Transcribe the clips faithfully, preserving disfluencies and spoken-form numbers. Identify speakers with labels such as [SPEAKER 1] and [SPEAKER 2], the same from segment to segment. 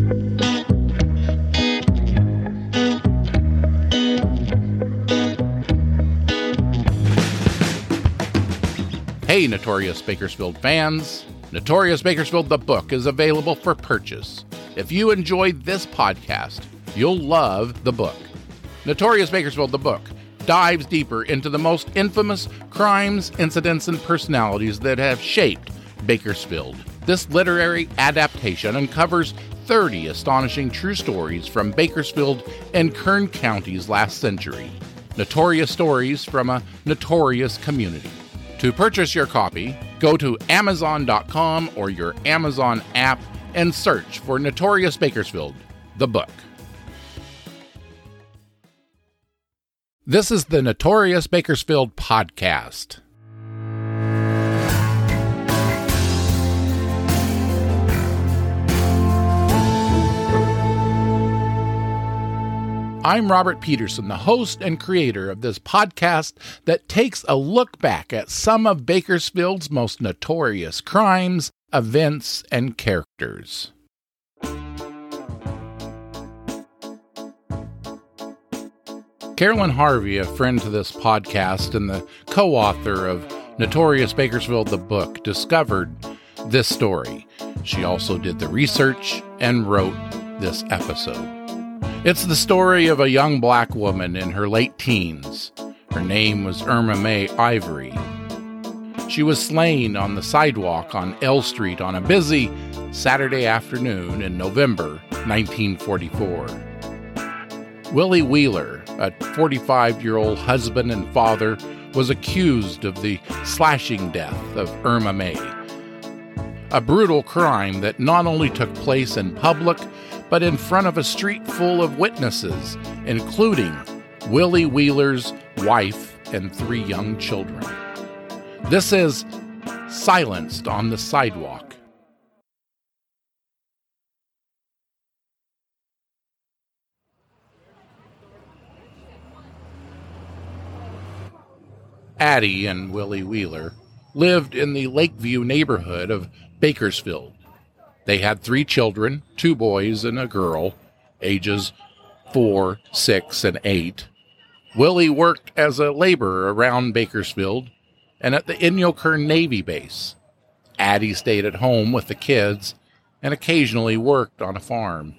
[SPEAKER 1] Hey, Notorious Bakersfield fans! Notorious Bakersfield the book is available for purchase. If you enjoyed this podcast, you'll love the book. Notorious Bakersfield the book dives deeper into the most infamous crimes, incidents, and personalities that have shaped Bakersfield. This literary adaptation uncovers thirty astonishing true stories from Bakersfield and Kern counties last century. Notorious stories from a notorious community. To purchase your copy, go to amazon dot com or your Amazon app and search for Notorious Bakersfield, the book. This is the Notorious Bakersfield podcast. I'm Robert Peterson, the host and creator of this podcast that takes a look back at some of Bakersfield's most notorious crimes, events, and characters. Carolyn Harvey, a friend to this podcast and the co-author of Notorious Bakersfield the book, discovered this story. She also did the research and wrote this episode. It's the story of a young black woman in her late teens. Her name was Irma Mae Ivory. She was slain on the sidewalk on L Street on a busy Saturday afternoon in November nineteen forty-four. Willie Wheeler, a forty-five-year-old husband and father, was accused of the slashing death of Irma Mae. A brutal crime that not only took place in public, but in front of a street full of witnesses, including Willie Wheeler's wife and three young children. This is Silenced on the Sidewalk. Addie and Willie Wheeler lived in the Lakeview neighborhood of Bakersfield. They had three children, two boys and a girl, ages four, six, and eight. Willie worked as a laborer around Bakersfield and at the Inyokern Navy base. Addie stayed at home with the kids and occasionally worked on a farm.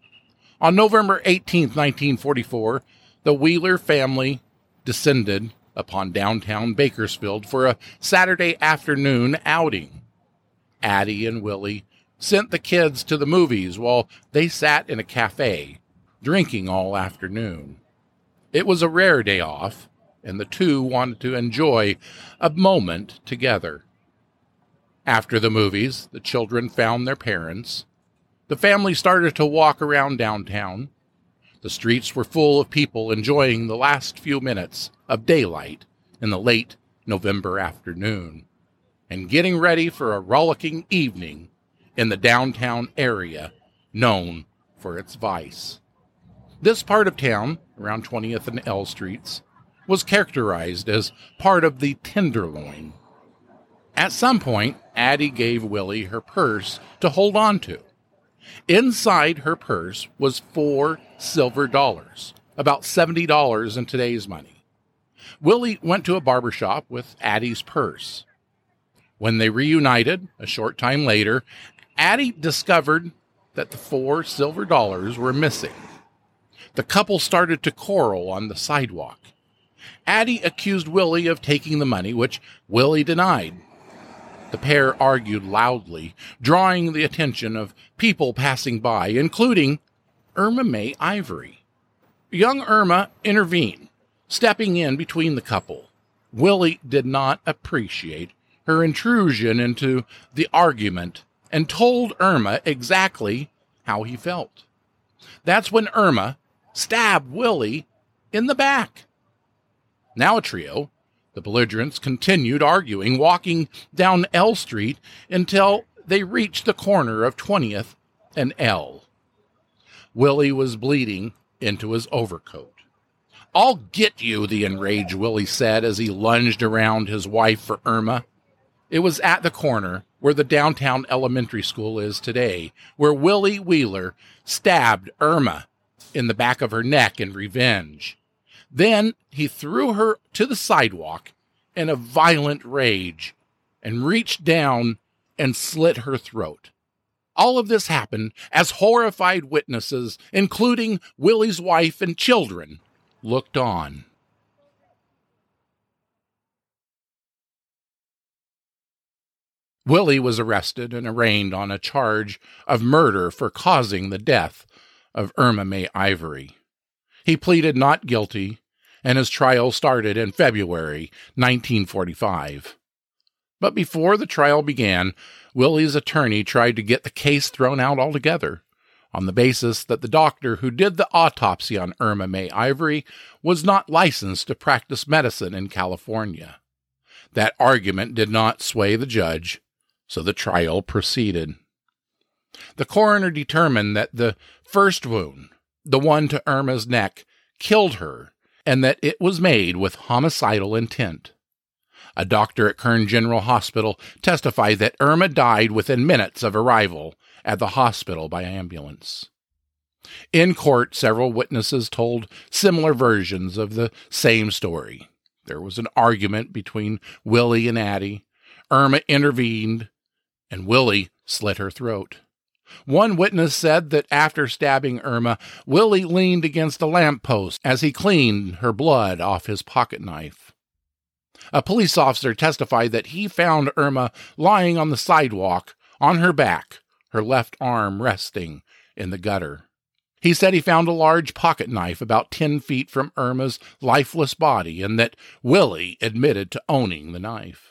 [SPEAKER 1] On November eighteenth, nineteen forty-four, the Wheeler family descended upon downtown Bakersfield for a Saturday afternoon outing. Addie and Willie sent the kids to the movies while they sat in a cafe, drinking all afternoon. It was a rare day off, and the two wanted to enjoy a moment together. After the movies, the children found their parents. The family started to walk around downtown. The streets were full of people enjoying the last few minutes of daylight in the late November afternoon, and getting ready for a rollicking evening in the downtown area known for its vice. This part of town, around twentieth and L Streets, was characterized as part of the Tenderloin. At some point, Addie gave Willie her purse to hold on to. Inside her purse was four silver dollars, about seventy dollars in today's money. Willie went to a barber shop with Addie's purse. When they reunited, a short time later, Addie discovered that the four silver dollars were missing. The couple started to quarrel on the sidewalk. Addie accused Willie of taking the money, which Willie denied. The pair argued loudly, drawing the attention of people passing by, including Irma Mae Ivory. Young Irma intervened, stepping in between the couple. Willie did not appreciate her intrusion into the argument and told Irma exactly how he felt. That's when Irma stabbed Willie in the back. Now a trio, the belligerents continued arguing, walking down L Street until they reached the corner of twentieth and L. Willie was bleeding into his overcoat. "I'll get you," the enraged Willie said as he lunged around his wife for Irma. It was at the corner where the downtown elementary school is today, where Willie Wheeler stabbed Irma in the back of her neck in revenge. Then he threw her to the sidewalk in a violent rage and reached down and slit her throat. All of this happened as horrified witnesses, including Willie's wife and children, looked on. Willie was arrested and arraigned on a charge of murder for causing the death of Irma Mae Ivory. He pleaded not guilty, and his trial started in February nineteen forty-five. But before the trial began, Willie's attorney tried to get the case thrown out altogether, on the basis that the doctor who did the autopsy on Irma Mae Ivory was not licensed to practice medicine in California. That argument did not sway the judge, so the trial proceeded. The coroner determined that the first wound, the one to Irma's neck, killed her, and that it was made with homicidal intent. A doctor at Kern General Hospital testified that Irma died within minutes of arrival at the hospital by ambulance. In court, several witnesses told similar versions of the same story. There was an argument between Willie and Addie. Irma intervened, and Willie slit her throat. One witness said that after stabbing Irma, Willie leaned against a lamppost as he cleaned her blood off his pocket knife. A police officer testified that he found Irma lying on the sidewalk, on her back, her left arm resting in the gutter. He said he found a large pocket knife about ten feet from Irma's lifeless body, and that Willie admitted to owning the knife.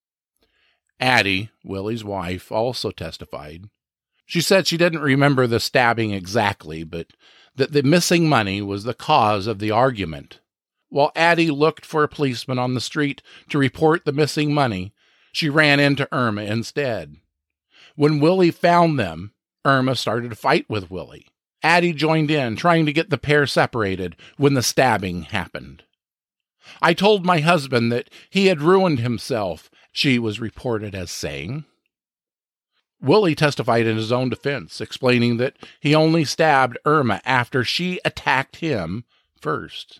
[SPEAKER 1] Addie, Willie's wife, also testified. She said she didn't remember the stabbing exactly, but that the missing money was the cause of the argument. While Addie looked for a policeman on the street to report the missing money, she ran into Irma instead. When Willie found them, Irma started to fight with Willie. Addie joined in, trying to get the pair separated when the stabbing happened. I told my husband that he had ruined himself, she was reported as saying. Willie testified in his own defense, explaining that he only stabbed Irma after she attacked him first.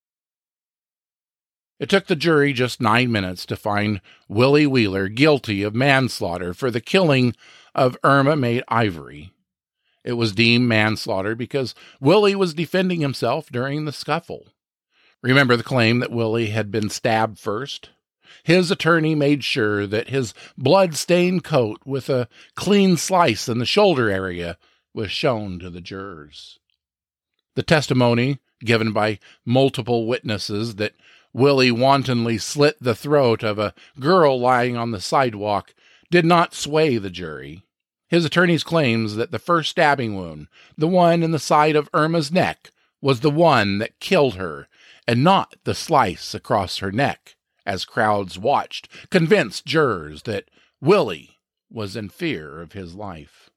[SPEAKER 1] It took the jury just nine minutes to find Willie Wheeler guilty of manslaughter for the killing of Irma Mae Ivory. It was deemed manslaughter because Willie was defending himself during the scuffle. Remember the claim that Willie had been stabbed first? His attorney made sure that his blood-stained coat with a clean slice in the shoulder area was shown to the jurors. The testimony given by multiple witnesses that Willie wantonly slit the throat of a girl lying on the sidewalk did not sway the jury. His attorney's claims that the first stabbing wound, the one in the side of Irma's neck, was the one that killed her, and not the slice across her neck, as crowds watched, convinced jurors that Willie was in fear of his life.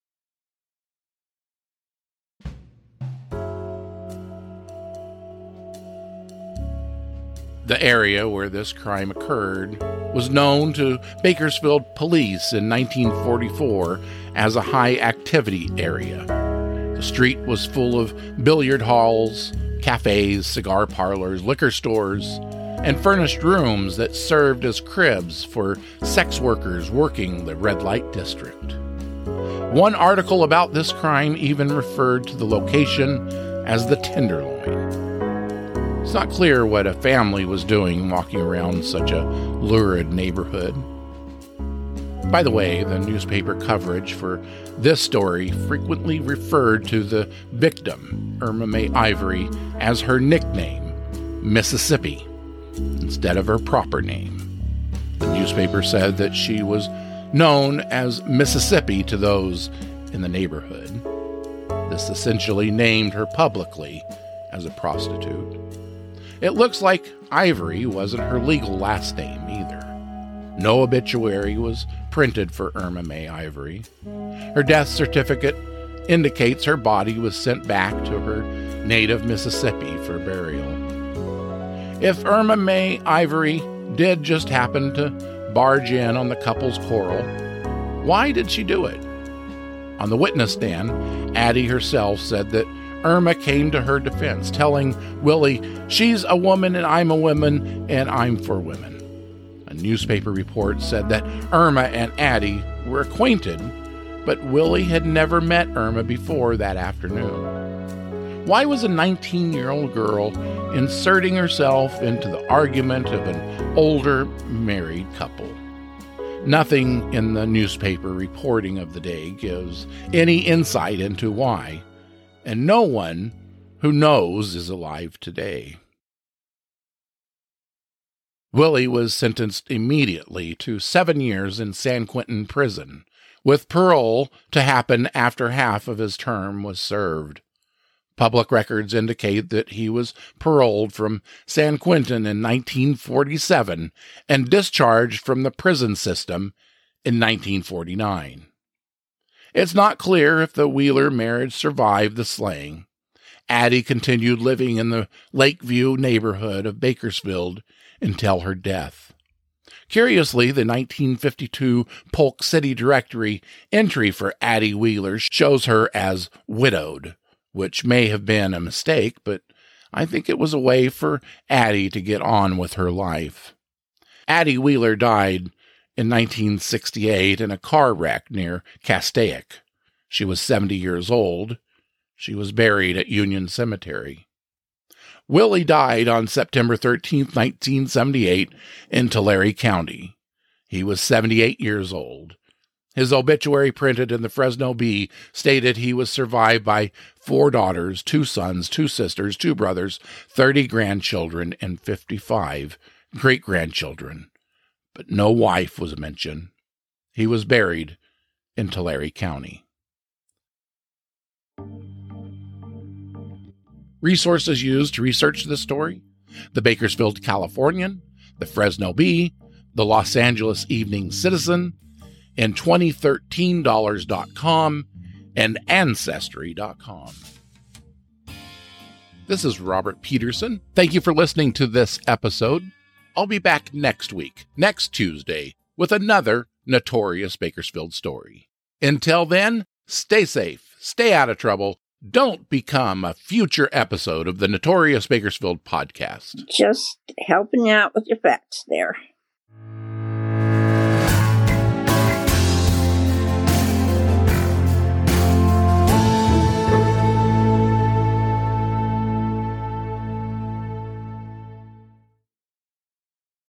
[SPEAKER 1] The area where this crime occurred was known to Bakersfield police in nineteen forty-four as a high-activity area. The street was full of billiard halls, cafes, cigar parlors, liquor stores, and furnished rooms that served as cribs for sex workers working the red light district. One article about this crime even referred to the location as the Tenderloin. It's not clear what a family was doing walking around such a lurid neighborhood. By the way, the newspaper coverage for this story frequently referred to the victim, Irma Mae Ivory, as her nickname, Mississippi, instead of her proper name. The newspaper said that she was known as Mississippi to those in the neighborhood. This essentially named her publicly as a prostitute. It looks like Ivory wasn't her legal last name either. No obituary was printed for Irma Mae Ivory. Her death certificate indicates her body was sent back to her native Mississippi for burial. If Irma Mae Ivory did just happen to barge in on the couple's quarrel. Why did she do it? On the witness stand, Addie herself said that Irma came to her defense, telling Willie, "She's a woman and I'm a woman and I'm for women." A newspaper report said that Irma and Addie were acquainted, but Willie had never met Irma before that afternoon. Why was a nineteen-year-old girl inserting herself into the argument of an older married couple? Nothing in the newspaper reporting of the day gives any insight into why, and no one who knows is alive today. Willie was sentenced immediately to seven years in San Quentin prison, with parole to happen after half of his term was served. Public records indicate that he was paroled from San Quentin in nineteen forty-seven and discharged from the prison system in nineteen forty-nine. It's not clear if the Wheeler marriage survived the slaying. Addie continued living in the Lakeview neighborhood of Bakersfield until her death. Curiously, the nineteen fifty-two Polk City Directory entry for Addie Wheeler shows her as widowed, which may have been a mistake, but I think it was a way for Addie to get on with her life. Addie Wheeler died in nineteen sixty-eight in a car wreck near Castaic. She was seventy years old. She was buried at Union Cemetery. Willie died on September thirteenth, nineteen seventy-eight, in Tulare County. He was seventy-eight years old. His obituary, printed in the Fresno Bee, stated he was survived by four daughters, two sons, two sisters, two brothers, thirty grandchildren, and fifty-five great-grandchildren. But no wife was mentioned. He was buried in Tulare County. Resources used to research this story: the Bakersfield Californian, the Fresno Bee, the Los Angeles Evening Citizen, in twenty thirteen dollars dot com, and Ancestry dot com. This is Robert Peterson. Thank you for listening to this episode. I'll be back next week, next Tuesday, with another Notorious Bakersfield story. Until then, stay safe, stay out of trouble. Don't become a future episode of the Notorious Bakersfield podcast.
[SPEAKER 2] Just helping you out with your facts there.